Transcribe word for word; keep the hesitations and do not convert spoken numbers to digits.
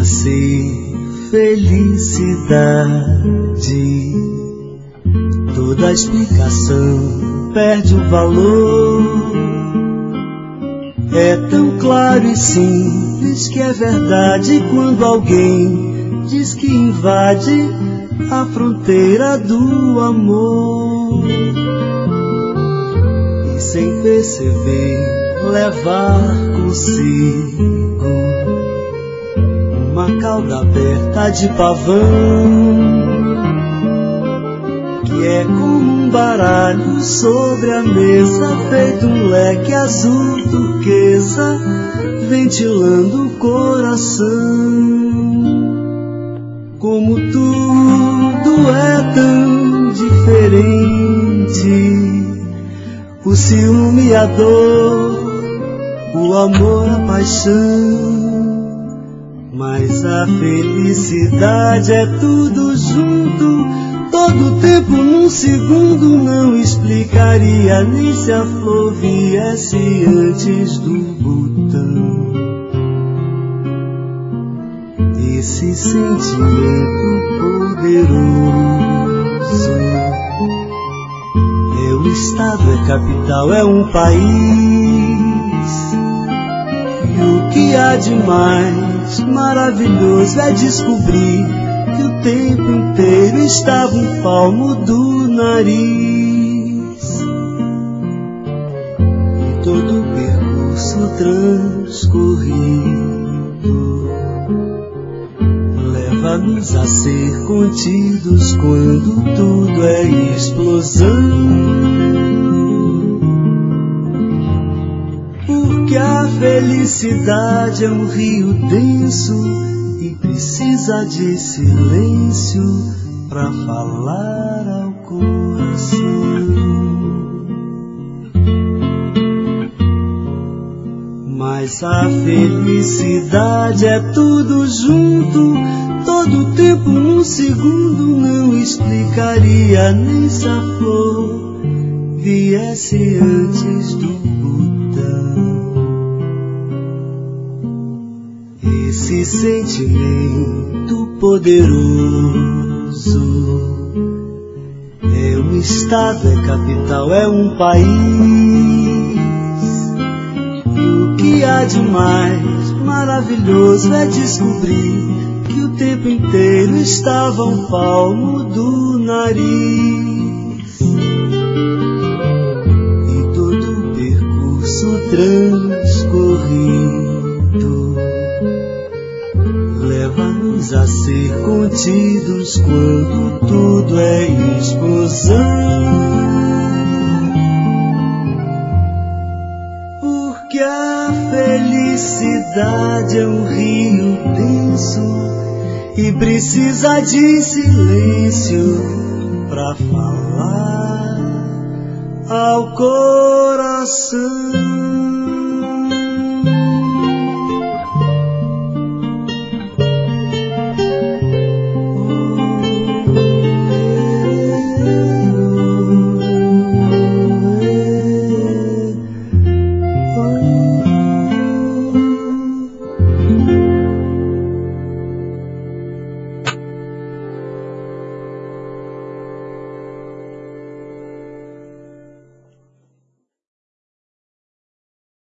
ser felicidade, toda explicação perde o valor. É tão claro e simples que é verdade quando alguém diz que invade a fronteira do amor e sem perceber levar consigo uma cauda aberta de pavão, que é como um baralho sobre a mesa, feito um leque azul turquesa, ventilando o coração. Como tudo é tão diferente, o ciúme e a dor, o amor, a paixão, mas a felicidade é tudo junto, todo tempo num segundo. Não explicaria nem se a flor viesse antes do botão. Esse sentimento poderoso é o estado, é capital, é um país. E o que há de mais maravilhoso é descobrir que o tempo inteiro estava um palmo do nariz. E todo o percurso transcorrido leva-nos a ser contidos quando tudo é explosão. Porque a felicidade é um rio denso e precisa de silêncio pra falar ao coração. Mas a felicidade é tudo junto, todo tempo num segundo. Não explicaria nem se a flor viesse antes do botão. Esse sentimento poderoso é um estado, é capital, é um país. E o que há de mais maravilhoso é descobrir que o tempo inteiro estava um palmo do nariz. E todo o percurso transcorrido leva-nos a ser contidos quando tudo é explosão. Porque a felicidade é um rio denso e precisa de silêncio pra falar ao coração.